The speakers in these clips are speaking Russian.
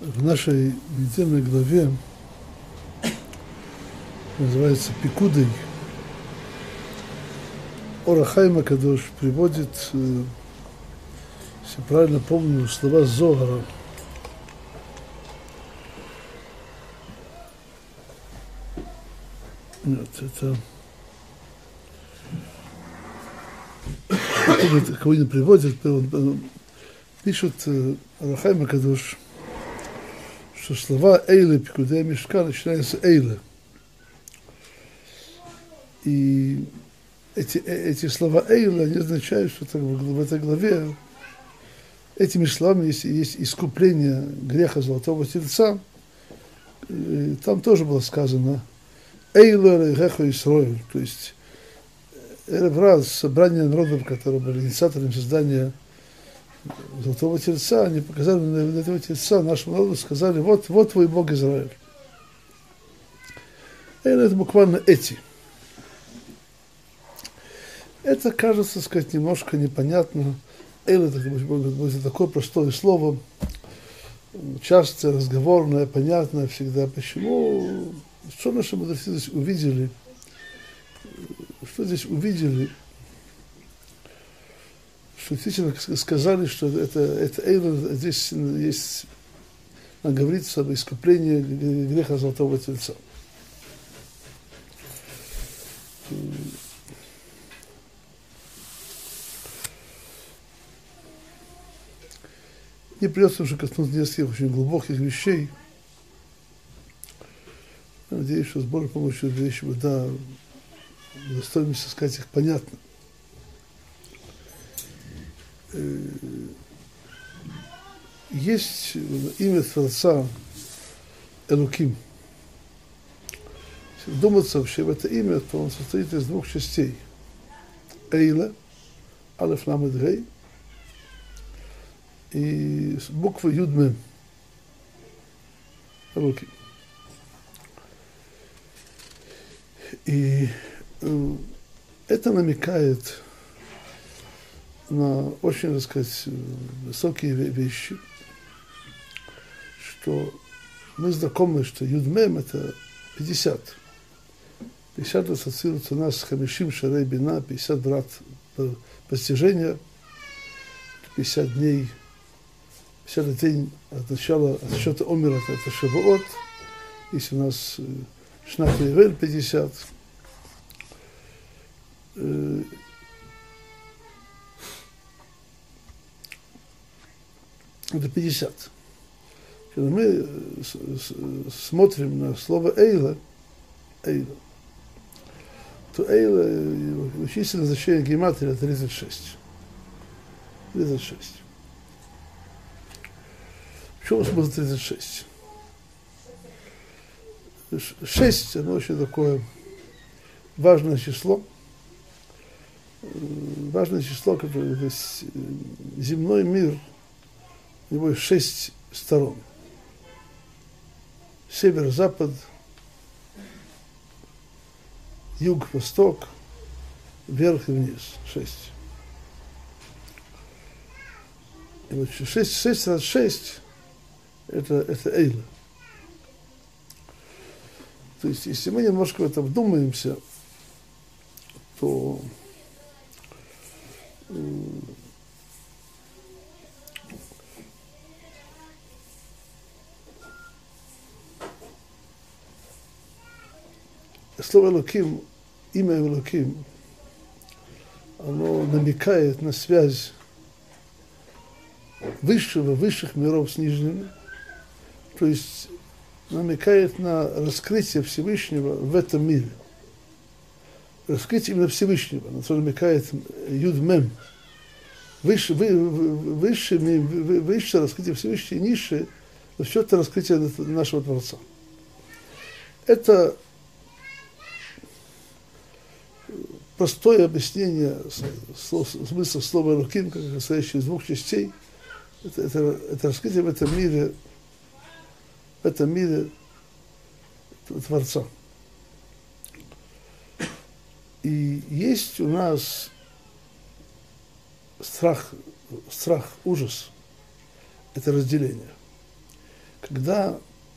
В нашей недельной главе, называется Пикудой, Ор ха-Хаим ха-Кадош приводит, если правильно помню, слова Зоара. Нет, это кого не приводит, он пишет Ор ха-Хаим ха-Кадош, что слова Эйле, Пикудей Мишкан начинаются Эйле. И эти слова Эйла, они означают, что в этой главе этими словами есть искупление греха Золотого Тельца. И там тоже было сказано Эйла Рехо Исроэль, то есть раз собрание народов, которые были инициаторами создания Золотого Тельца, они показали на этого Тельца нашему народу, сказали, вот твой Бог Израиль. Эйла — это буквально эти. Это кажется, сказать, немножко непонятно. Эйла — это будет такое простое слово, частое, разговорное, понятное всегда. Почему? Что наши мудрецы здесь увидели? Что здесь увидели? Что действительно сказали, что это Эйла, здесь есть, говорится об искуплении греха Золотого Тельца. Мне придется уже коснуться нескольких очень глубоких вещей. Я надеюсь, что с Божьей помощью вещи достойно сказать их понятно. Есть имя Творца Элуким. Если вдуматься вообще в это имя, то он состоит из двух частей. Эйла, Алеф Ламед Гей, и буквы Юд-Мем. Элуким. И это намекает на очень, так сказать, высокие вещи, что мы знакомы, что Юд-Мем — это 50. 50 ассоциируется у нас с Хамишим Шарей Бина, 50 врат постижения, 50 дней, 50 день от начала, от счета Омера, это Шавуот. Если у нас Шнат Йовель 50. Это 50. Когда мы смотрим на слово Эйла, то Эйла, численное значение гематрия 36. 36. Почему смысл 36? 6, оно очень такое важное число. Важное число, которое, то есть, земной мир, у него есть 6 сторон. Север, запад, юг, восток, вверх и вниз. 6. И вот 6 раз 6 это Эйла. То есть, если мы немножко в это вдумаемся, то слово Элоким, имя Элоким, оно намекает на связь высших миров с нижними, то есть намекает на раскрытие Всевышнего в этом мире. Раскрытие именно Всевышнего, на что намекает Юд-Мем. Высшее раскрытие Всевышнего, и низшее — все это раскрытие нашего Творца. Это простое объяснение смысла слова «Элоким», как состоящее из двух частей. Это раскрытие в этом мире Творца. И есть у нас страх, ужас. Это разделение. когда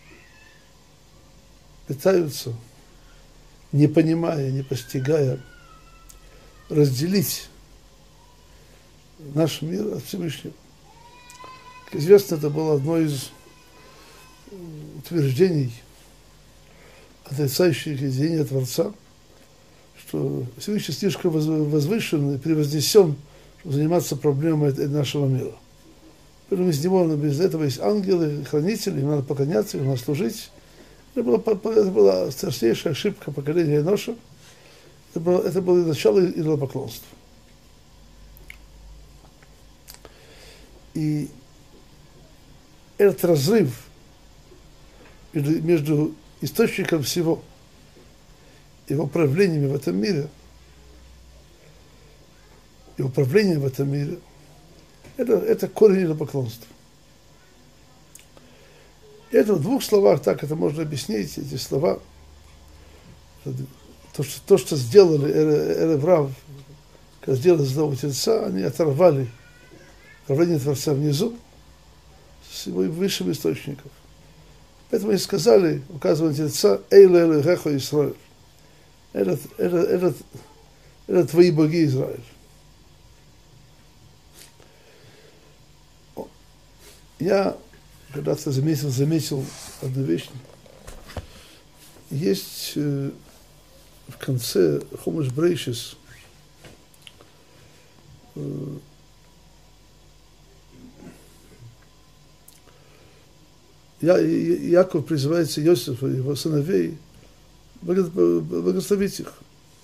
пытаются, не понимая, не постигая, разделить наш мир от Всевышнего. Как известно, это было одно из утверждений, отрицающих идея Творца, что Всевышний слишком возвышен и превознесен, чтобы заниматься проблемой нашего мира. Поэтому из него, без этого есть ангелы, хранители, им надо поклоняться, им надо служить. Это была страшнейшая ошибка поколения Эноша. Это было начало идолопоклонства. И этот разрыв между источником всего и управлениями в этом мире, это корень идолопоклонства. Это в двух словах, так это можно объяснить, эти слова. То, что сделали Эреврав, когда сделали злого Тельца, они оторвали управление Творца внизу с его высшим источником. Поэтому они сказали, указывая на Тельца, «Эйле элехеха Исраэль». Это твои боги, Израиль. Я когда-то заметил одну вещь. Есть в конце Хумаш Брейшис Яков призывается Иосифа и его сыновей благословить их.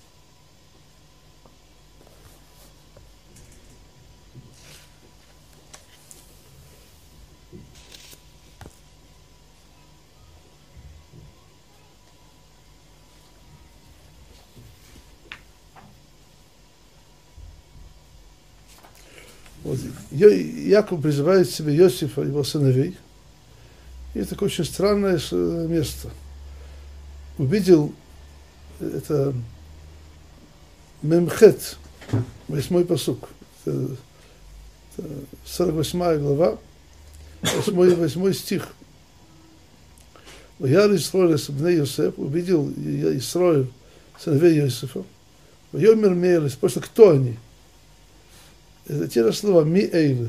Вот. Яков призывает себе Иосифа и его сыновей. И это такое очень странное место. Увидел это Мемхет, 8-й пасук, 48 глава, 8 стих. Я Исроэль бней Йосеф, увидел Исроэль сыновей Йосифа. Йомер Мейль, спрашивал, кто они? Это те же слова ми-эйле.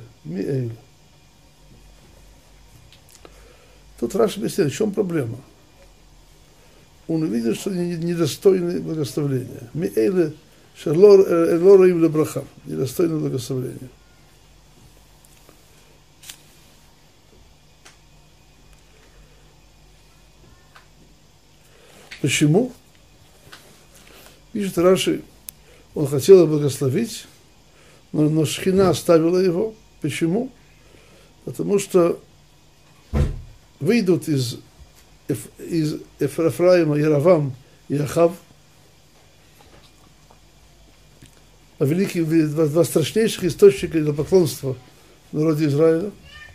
Тут Раши объясняет, в чем проблема. Он увидел, что они недостойны благословения. Ми-эйле шелор им лебраха, недостойны благословения. Почему? Пишет Раши, он хотел благословить, но Шхина оставила его. Почему? Потому что выйдут из Эфраима Яровам и Ахав, два страшнейших источника идолопоклонства в народе Израиля.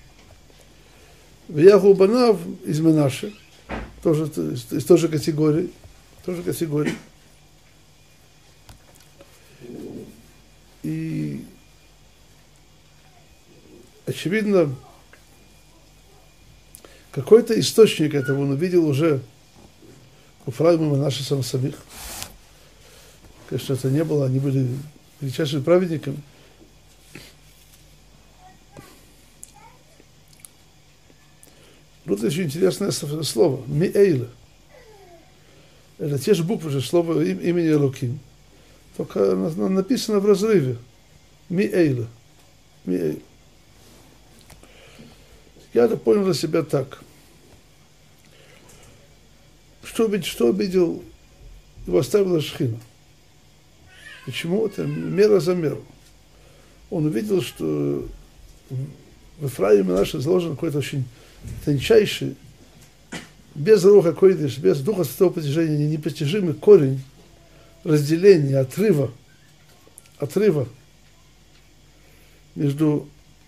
Вяху Банав из Менаши, тоже из той же категории. И очевидно, какой-то источник этого он увидел уже у Эфраима и Менаше самих. Конечно, это не было, они были величайшими праведниками. Вот очень интересное слово. Ми-эйла. Это те же буквы, же слово имени Элоким. Только написано в разрыве. Ми-эйла. Ми-эйла. Я это понял для себя так. Что обидел, его оставила Шхина. Почему? Это мера за меру. Он увидел, что в Эфраиме наш изложен какой-то очень тончайший, без руха койдыш, без духа святого постижения, непостижимый корень разделения, отрыва между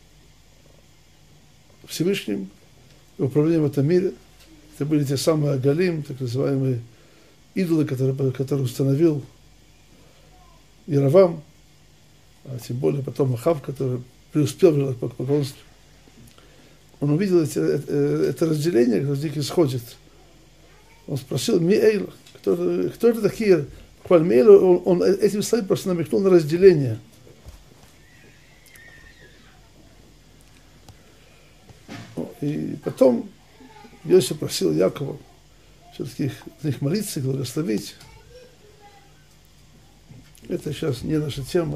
Всевышним и управлением в этом мире. Это были те самые Агалим, так называемые идолы, которые установил Яровам, а тем более потом Ахав, который преуспел в поклонстве. он увидел это разделение, когда дикий сходит. Он спросил, ми эйла, кто это такие? Буквально эйла, он этим словом просто намекнул на разделение. И потом Йосиф просил Якова все-таки за них молиться, благословить. Это сейчас не наша тема.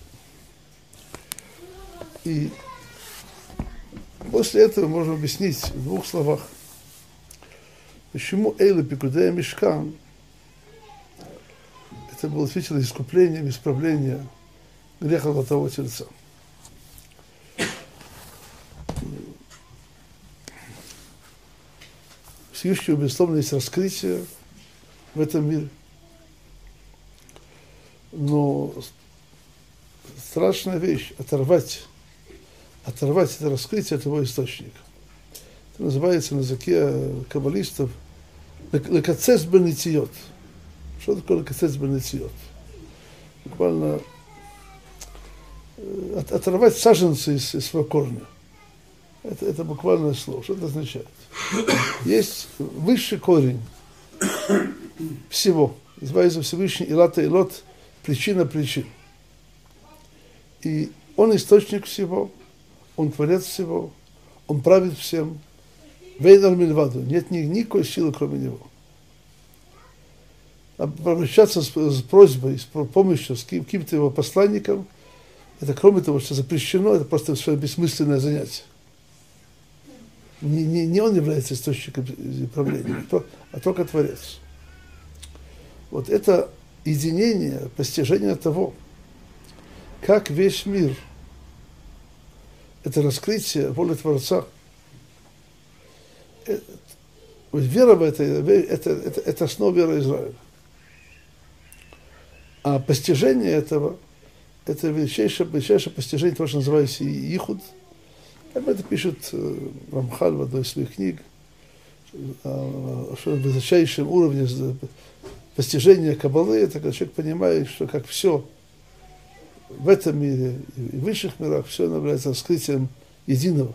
И после этого можно объяснить в двух словах, почему Эйла Пикудея Мишкан это было действительно искуплением, исправлением греха Золотого Тельца. Всевышнего, безусловно, есть раскрытие в этом мире. Но страшная вещь — оторвать это раскрытие от его источника. Это называется на языке каббалистов лекацец бенетиот. Что такое лекацец бенетиот? Буквально оторвать саженцы из своего корня. Это буквальное слово. Что это означает? Есть высший корень всего. Называется Всевышний Илата Илот, причина причин. И он источник всего, он творец всего, он правит всем. Вейнар Мильваду. Нет никакой силы, кроме него. Обращаться с просьбой, с помощью, с каким-то его посланником, это, кроме того, что запрещено, это просто совершенно бессмысленное занятие. Не он является источником правления, а только Творец. Вот это единение, постижение того, как весь мир, это раскрытие воли Творца. Вера в это основа веры Израиля. А постижение этого, это величайшее постижение того, что называется Ихуд. Об этом пишет Рамхаль в одной из своих книг, о высочайшем уровне постижения Каббалы, это когда человек понимает, что как все в этом мире и в высших мирах, все является раскрытием единого.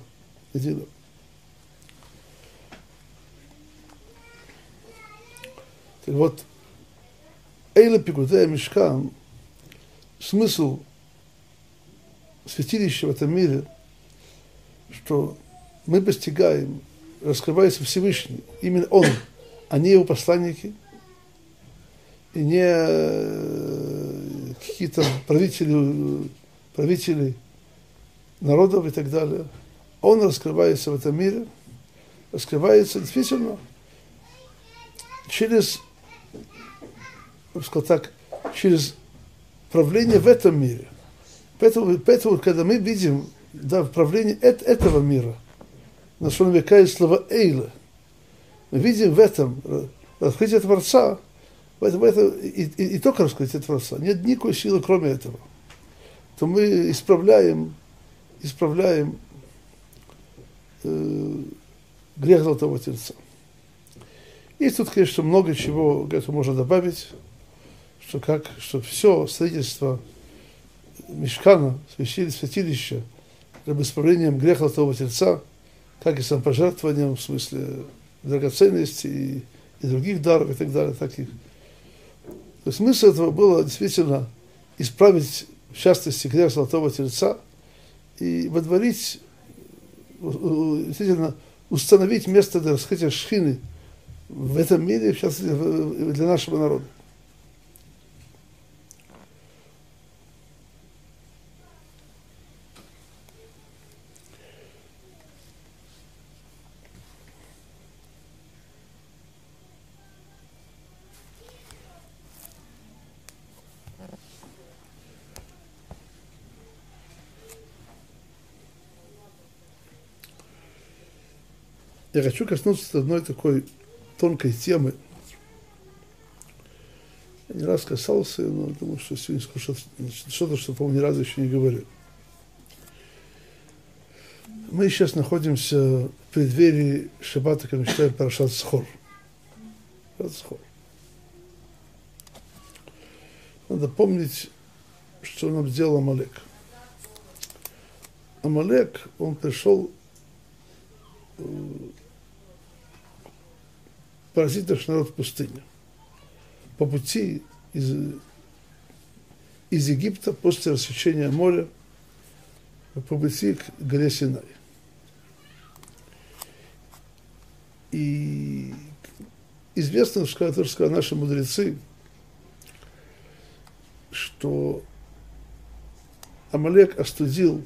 Так вот, Эйла Пикудея Мишкан, смысл святилища в этом мире, что мы постигаем, раскрывается Всевышний, именно Он, а не его посланники, и не какие-то правители народов и так далее. Он раскрывается в этом мире, раскрывается действительно через, я бы сказал так, через правление в этом мире. Поэтому когда мы видим правление этого мира, на что намекает слово «эйла», мы видим в этом раскрытие Творца, и только раскрытие Творца. Нет никакой силы, кроме этого. То мы исправляем грех Золотого Тельца. И тут, конечно, много чего к этому можно добавить, что все строительство Мишкана, святилища, как исправлением греха Золотого Тельца, как и самопожертвованием, в смысле драгоценностей и других даров и так далее, таких. То есть смысл этого было действительно исправить, в частности, грех Золотого Тельца и водворить, действительно установить место для раскрытия Шхины в этом мире, в частности, для нашего народа. Я хочу коснуться одной такой тонкой темы. Я не раз касался, но думаю, что сегодня скажу что-то, что, по-моему, ни разу еще не говорил. Мы сейчас находимся в преддверии Шаббата, как мы считаем, Парашат Схор. Надо помнить, что нам сделал Амалек. Амалек, он пришел поразить наш народ в пустыне. По пути из Египта после рассечения моря по пути к горе Синай. И известно, что сказали наши мудрецы, что Амалек остудил,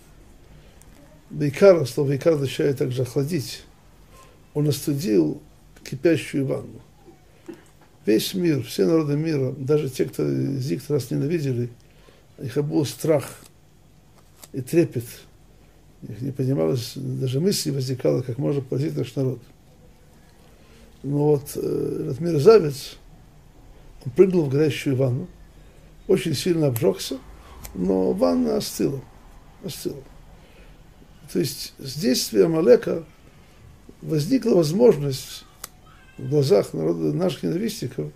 слово Бейкар означает также охладить, он остудил кипящую ванну. Весь мир, все народы мира, даже те, кто из Египта нас ненавидели, у них был страх и трепет. Их не понималось, даже мысли возникало, как можно поразить наш народ. Но вот этот мерзавец, он прыгнул в горящую ванну, очень сильно обжегся, но ванна остыла. То есть с действия Амалека возникла возможность в глазах народа, наших ненавистников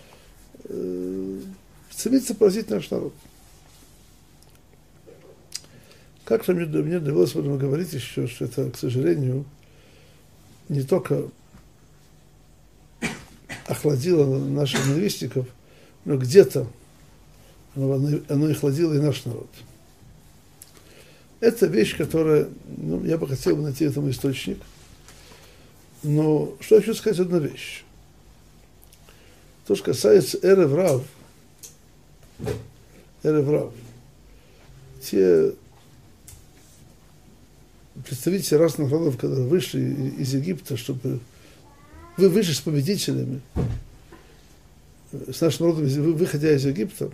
стремиться поразить наш народ. Как мне довелось об этом говорить еще, что это, к сожалению, не только охладило наших ненавистников, но где-то оно и охладило и наш народ. Это вещь, которая, я бы хотел найти этому источник. Но что я хочу сказать, одна вещь. То, что касается Эрев Рав, те представители разных народов, которые вышли из Египта, чтобы вы вышли с победителями, с нашим народом, выходя из Египта,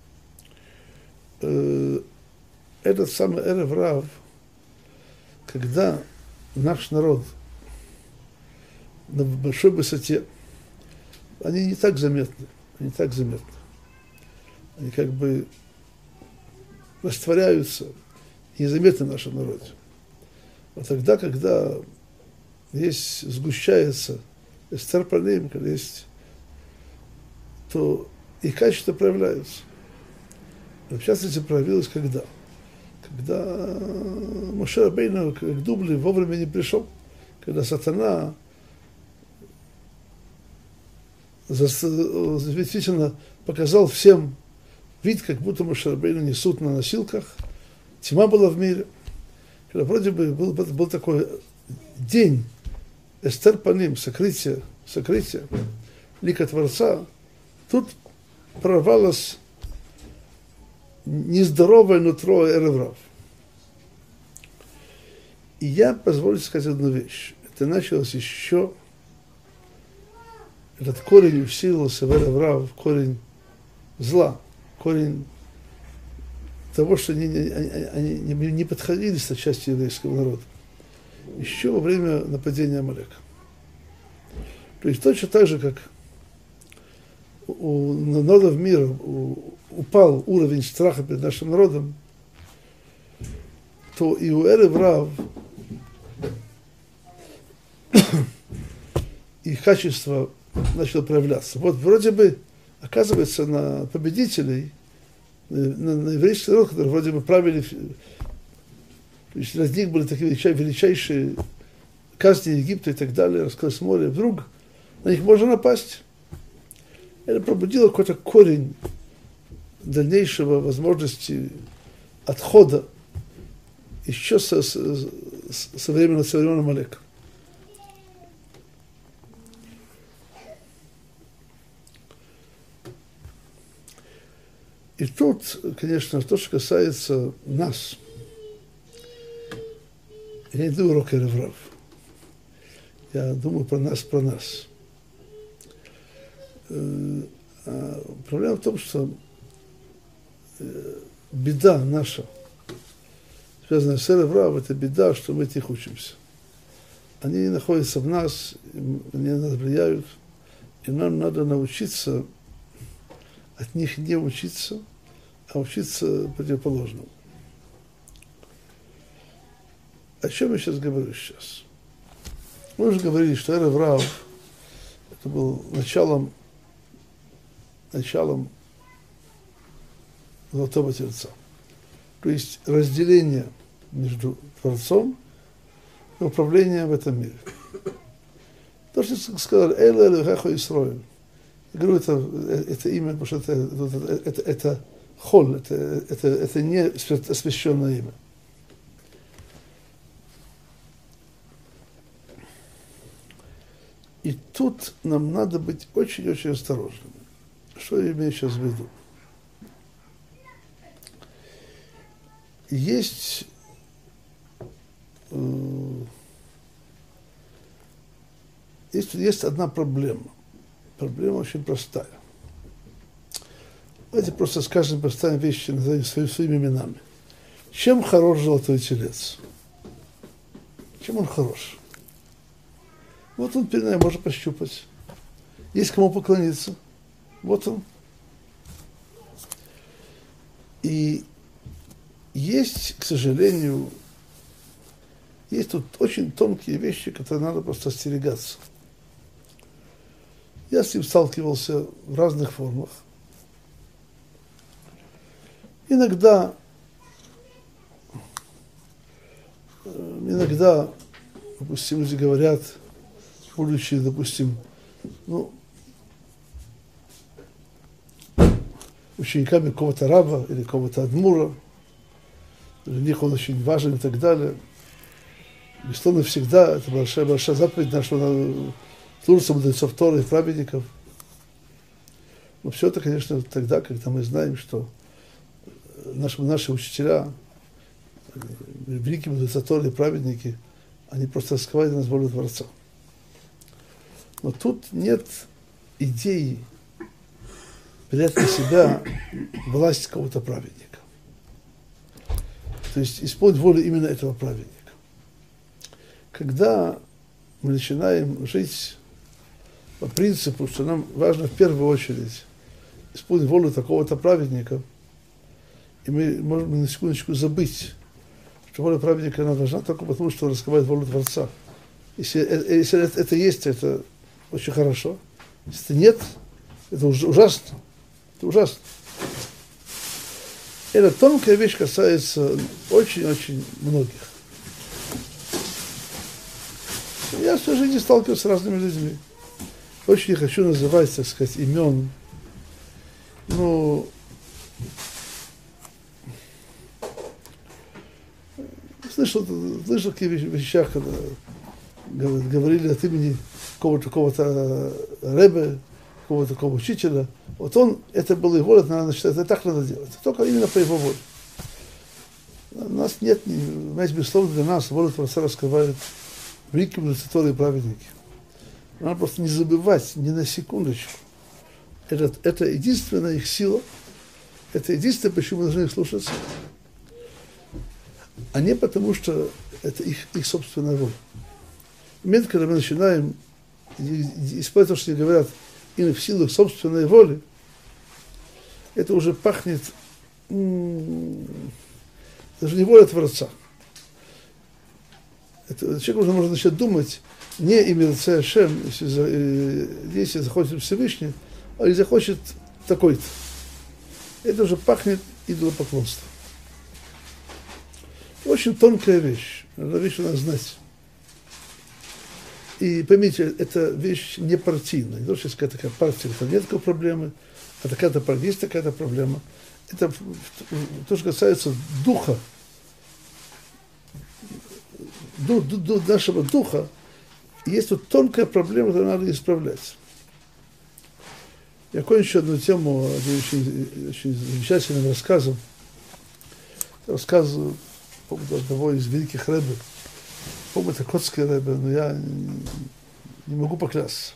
этот самый Эрев Рав, когда наш народ на большой высоте, они не так заметны. Они как бы растворяются и незаметны в нашем народе. А тогда, когда сгущается эстерпаним, когда есть, то и качества проявляются. В частности, проявилось когда? Когда Моше Рабейну к Дубли вовремя не пришел, когда сатана действительно показал всем вид, как будто Моше Рабейну несут на носилках. Тьма была в мире. Когда вроде бы был такой день эстер паним, сокрытие лика Творца, тут прорвалось нездоровое нутро Эрев Рав. И я позволю сказать одну вещь. Это началось еще, этот корень усилился в Эрев Рав, корень зла, корень того, что они не подходили с части еврейского народа. Еще во время нападения Амалека. То есть точно так же, как у народов мира упал уровень страха перед нашим народом, то и у Эрев Рав их качество начало проявляться. Вот вроде бы, оказывается, на победителей, на еврейский народ, которые вроде бы правили, то есть среди них были такие величайшие казни Египта и так далее, раскрылось море, вдруг на них можно напасть. Это пробудило какой-то корень дальнейшего возможности отхода еще со времен Амалека. И тут, конечно, то, что касается нас, я не думаю урок Эрев Рав. Я думаю про нас. Проблема в том, что беда наша, связанная с Эрев Рав, это беда, что мы от них учимся. Они находятся в нас, они на нас влияют, и нам надо научиться от них не учиться, а учиться противоположному. О чем я сейчас говорю сейчас? Мы уже говорили, что Эрев Рав это был началом Золотого Тельца. То есть разделение между Творцом управления в этом мире. То, что сказали, Эла Элохеха Исроэль. Я говорю это имя, потому что это холь, это не освященное имя. И тут нам надо быть очень-очень осторожными. Что я имею сейчас в виду? Есть одна проблема. Проблема очень простая. Давайте просто скажем, поставим вещи, назовем своими именами. Чем хорош золотой телец? Чем он хорош? Вот он перед нами, можно пощупать. Есть кому поклониться. Вот он. И есть, к сожалению, есть тут очень тонкие вещи, которые надо просто остерегаться. Я с ним сталкивался в разных формах. Иногда, допустим, люди говорят, будучи, допустим, учениками какого-то раба или какого-то адмура, для них он очень важен и так далее. Бесстонно всегда, это большая заповедь наша, что надо служиться мудрецов Торы и праведников. Но все это, конечно, тогда, когда мы знаем, что наши учителя, великие мудрецы Торы и праведники, они просто раскрывают нас волю Творца. Но тут нет идеи принять на себя власть какого-то праведника. То есть исполнить волю именно этого праведника. Когда мы начинаем жить по принципу, что нам важно в первую очередь исполнить волю такого-то праведника, и мы можем на секундочку забыть, что воля праведника она важна только потому, что он раскрывает волю Творца. Если это есть, это очень хорошо. Если это нет, это ужасно. Это ужасно. Эта тонкая вещь касается очень-очень многих. Я в своей жизни сталкивался с разными людьми. Очень не хочу называть, так сказать, имен. Но слышал такие вещах, когда говорили от имени какого-то ребе, какого-то такого учителя. Вот он, это было его воля, наверное, считает, это так надо делать. Только именно по его воле. У нас нет, безусловно, для нас воля Творца раскрывает великие мудрецы Торы и праведники. Надо просто не забывать ни на секундочку. Это единственная их сила, это единственное, почему мы должны их слушаться, а не потому, что это их собственная воля. В момент, когда мы начинаем использовать то, что они говорят, именно в силу их собственной воли, это уже пахнет даже не воля Творца. Человек уже может начать думать не имя Отца Ашем, если захочет Всевышний, а если захочет такой-то. Это уже пахнет идолопоклонством. Очень тонкая вещь. Надо вещь надо знать. И поймите, эта вещь не партийная. Не то, что есть какая-то партия, там нет такой проблемы, а такая-то партия, есть такая-то проблема. Это то, что касается духа, нашего духа, есть тут тонкая проблема, которую надо исправлять. Я кончу одну тему очень замечательным рассказом. Рассказ по поводу одного из великих рэббов. По-моему, это Котский рэббе, но я не могу поклясться.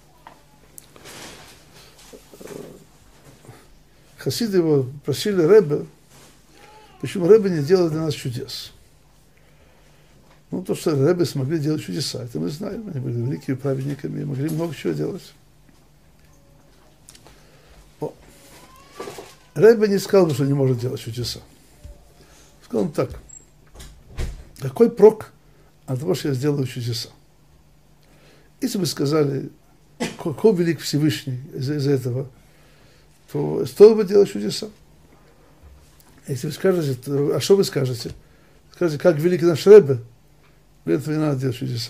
Хасиды его просили рэббе, почему рэббе не делает для нас чудес. Ну, то, что рэббе смогли делать чудеса, это мы знаем. Они были великими праведниками и могли много чего делать. Рэббе не сказал, что не может делать чудеса. Сказал он так. Какой прок от того, что я сделаю чудеса? Если бы сказали, какой велик Всевышний из-за этого, то стоило бы делать чудеса. Если вы скажете, а что вы скажете? Скажете, как велик наш рэббе, Для этого не надо делать чудеса.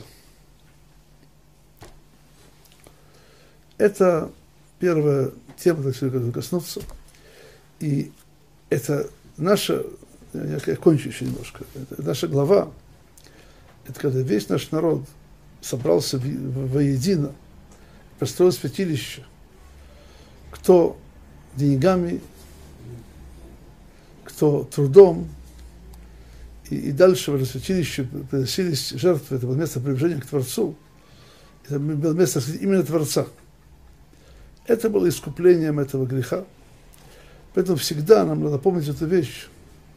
Это первая тема, которую коснуться. И это наша, я кончу еще немножко, это наша глава, это когда весь наш народ собрался воедино, построил святилище, кто деньгами, кто трудом, и дальше в это святилище приносились жертвы, это было место приближения к Творцу, это было место именно Творца. Это было искуплением этого греха. Поэтому всегда нам надо помнить эту вещь.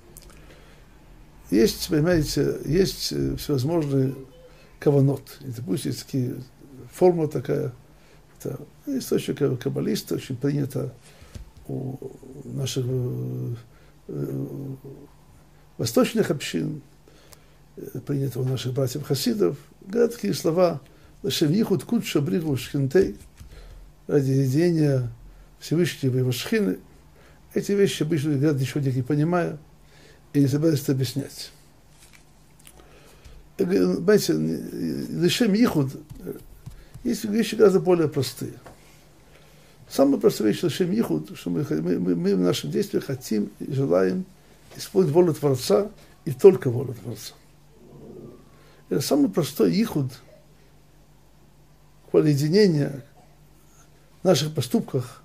Есть, понимаете, есть всевозможные каванот. И, допустим, есть такие, формула такая, это источник каббалиста, очень принято у наших восточных общин, принято у наших братьев-хасидов. Говорят такие слова «Лашем йихуд кудша бригу шхинтей», ради единения Всевышнего и его шхины. Эти вещи обычно говорят, ничего не понимая, и не собираются это объяснять. Знаете, лишем йихуд есть вещи гораздо более простые. Самая простая вещь лишем йихуд, что мы в наших действиях хотим и желаем исполнить волю Творца и только волю Творца. Это самый простой йихуд, единение наших поступков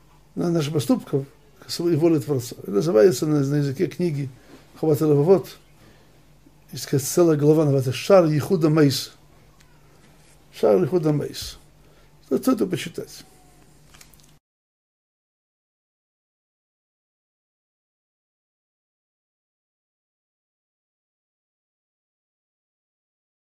своей воли Творца. Это называется на языке книги Хават Левавот. Есть целая глава, называется Шар Йихуда Мейс. Шар Йихуда Мейс. Стоит это почитать.